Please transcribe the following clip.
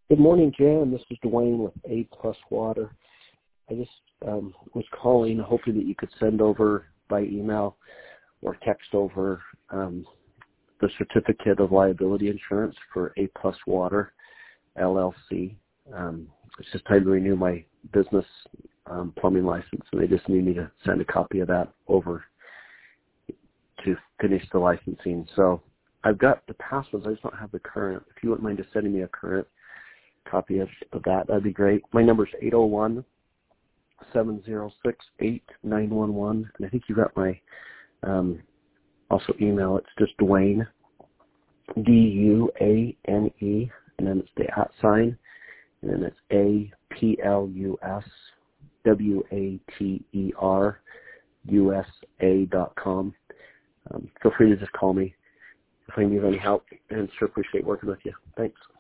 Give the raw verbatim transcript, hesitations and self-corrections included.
Good morning, Jan. This is Dwayne with A Plus Water. I just um, was calling, hoping that you could send over by email or text over um, the certificate of liability insurance for A Plus Water, L L C. Um, it's just time to renew my business um, plumbing license, and they just need me to send a copy of that over to finish the licensing. So I've got the past ones. I just don't have the current. If you wouldn't mind just sending me a current copy of, of that, that'd be great. My number is eight oh one, seven oh six, eight nine one one, and I think you got my um, also email. It's just Dwayne, D U A N E, and then it's the at sign, and then it's A P L U S W A T E R U S A dot com. Um, feel free to just call me if I need any help, and sure appreciate working with you. Thanks.